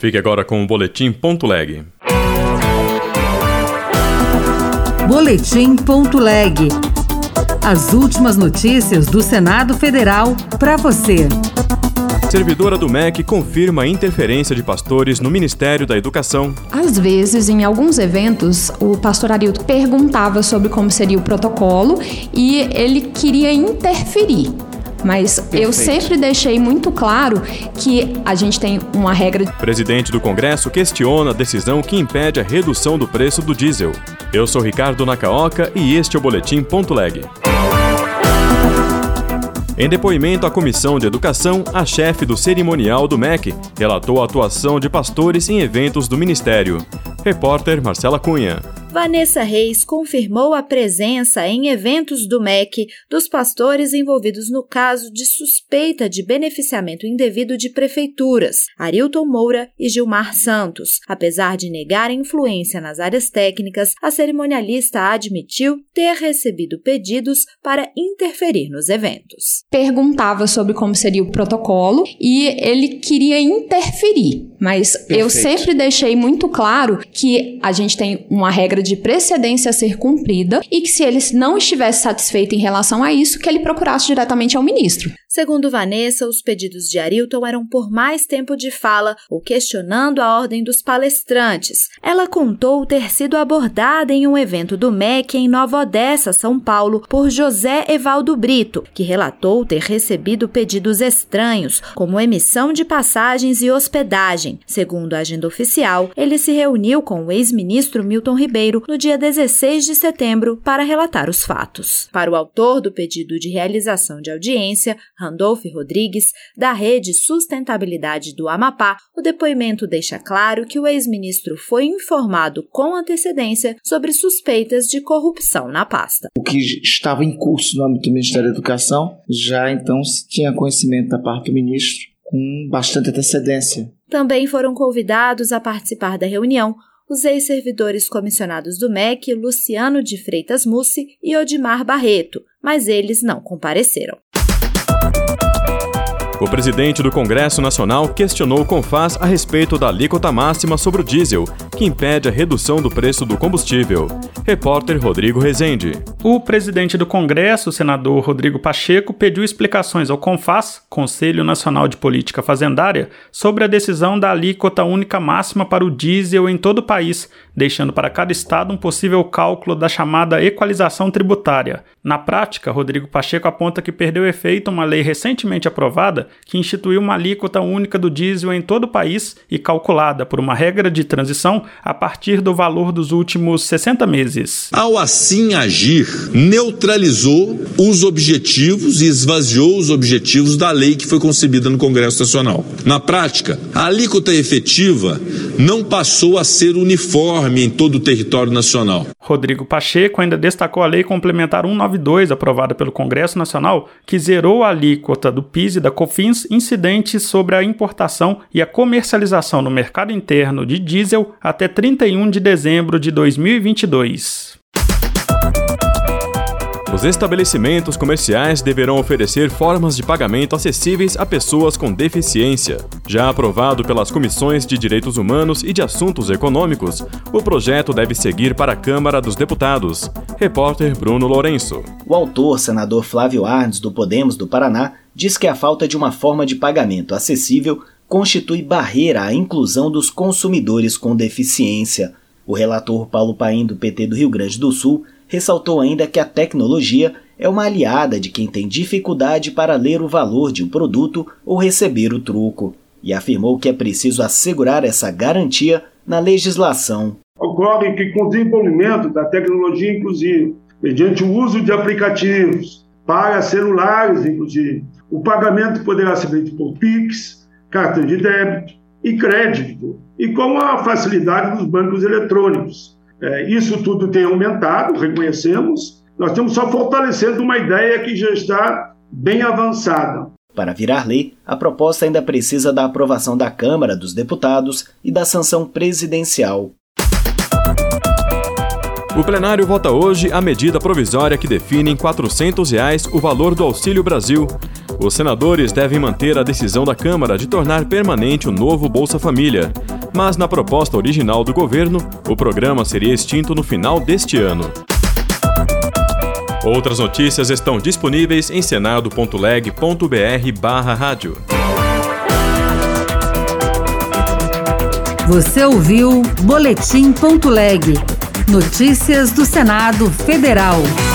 Fique agora com o Boletim.leg. Boletim.leg. As últimas notícias do Senado Federal para você. Servidora do MEC confirma a interferência de pastores no Ministério da Educação. Às vezes, em alguns eventos, o pastor Arilton perguntava sobre como seria o protocolo e ele queria interferir. Mas eu sempre deixei muito claro que a gente tem uma regra. Presidente do Congresso questiona a decisão que impede a redução do preço do diesel. Eu sou Ricardo Nakaoka e este é o Boletim.leg. Em depoimento à Comissão de Educação, a chefe do cerimonial do MEC relatou a atuação de pastores em eventos do Ministério. Repórter Marcela Cunha. Vanessa Reis confirmou a presença em eventos do MEC dos pastores envolvidos no caso de suspeita de beneficiamento indevido de prefeituras, Arilton Moura e Gilmar Santos. Apesar de negar influência nas áreas técnicas, a cerimonialista admitiu ter recebido pedidos para interferir nos eventos. Perguntava sobre como seria o protocolo e ele queria interferir, mas eu sempre deixei muito claro que a gente tem uma regra de precedência a ser cumprida e que se ele não estivesse satisfeito em relação a isso, que ele procurasse diretamente ao ministro. Segundo Vanessa, os pedidos de Arilton eram por mais tempo de fala ou questionando a ordem dos palestrantes. Ela contou ter sido abordada em um evento do MEC em Nova Odessa, São Paulo, por José Evaldo Brito, que relatou ter recebido pedidos estranhos, como emissão de passagens e hospedagem. Segundo a agenda oficial, ele se reuniu com o ex-ministro Milton Ribeiro no dia 16 de setembro para relatar os fatos. Para o autor do pedido de realização de audiência, Randolph Rodrigues, da Rede Sustentabilidade do Amapá, o depoimento deixa claro que o ex-ministro foi informado com antecedência sobre suspeitas de corrupção na pasta. O que estava em curso no âmbito do Ministério da Educação, já então se tinha conhecimento da parte do ministro com bastante antecedência. Também foram convidados a participar da reunião os ex-servidores comissionados do MEC, Luciano de Freitas Mussi e Odimar Barreto, mas eles não compareceram. O presidente do Congresso Nacional questionou o CONFAS a respeito da alíquota máxima sobre o diesel, que impede a redução do preço do combustível. Repórter Rodrigo Rezende. O presidente do Congresso, o senador Rodrigo Pacheco, pediu explicações ao CONFAS, Conselho Nacional de Política Fazendária, sobre a decisão da alíquota única máxima para o diesel em todo o país, deixando para cada estado um possível cálculo da chamada equalização tributária. Na prática, Rodrigo Pacheco aponta que perdeu efeito uma lei recentemente aprovada que instituiu uma alíquota única do diesel em todo o país e calculada por uma regra de transição a partir do valor dos últimos 60 meses. Ao assim agir, neutralizou os objetivos e esvaziou os objetivos da lei que foi concebida no Congresso Nacional. Na prática, a alíquota efetiva não passou a ser uniforme em todo o território nacional. Rodrigo Pacheco ainda destacou a Lei Complementar 192, aprovada pelo Congresso Nacional, que zerou a alíquota do PIS e da COFINS incidentes sobre a importação e a comercialização no mercado interno de diesel até 31 de dezembro de 2022. Os estabelecimentos comerciais deverão oferecer formas de pagamento acessíveis a pessoas com deficiência. Já aprovado pelas Comissões de Direitos Humanos e de Assuntos Econômicos, o projeto deve seguir para a Câmara dos Deputados. Repórter Bruno Lourenço. O autor, senador Flávio Arnes, do Podemos do Paraná, diz que a falta de uma forma de pagamento acessível constitui barreira à inclusão dos consumidores com deficiência. O relator Paulo Paim, do PT do Rio Grande do Sul, ressaltou ainda que a tecnologia é uma aliada de quem tem dificuldade para ler o valor de um produto ou receber o troco, e afirmou que é preciso assegurar essa garantia na legislação. Ocorre que com o desenvolvimento da tecnologia inclusiva, mediante o uso de aplicativos para celulares, inclusive, o pagamento poderá ser feito por Pix, cartão de débito e crédito, e com a facilidade dos bancos eletrônicos. Isso tudo tem aumentado, reconhecemos. Nós estamos só fortalecendo uma ideia que já está bem avançada. Para virar lei, a proposta ainda precisa da aprovação da Câmara dos Deputados e da sanção presidencial. O plenário vota hoje a medida provisória que define em R$ 400 o valor do Auxílio Brasil. Os senadores devem manter a decisão da Câmara de tornar permanente o novo Bolsa Família. mas na proposta original do governo, o programa seria extinto no final deste ano. Outras notícias estão disponíveis em senado.leg.br/rádio. Você ouviu Boletim.leg. Notícias do Senado Federal.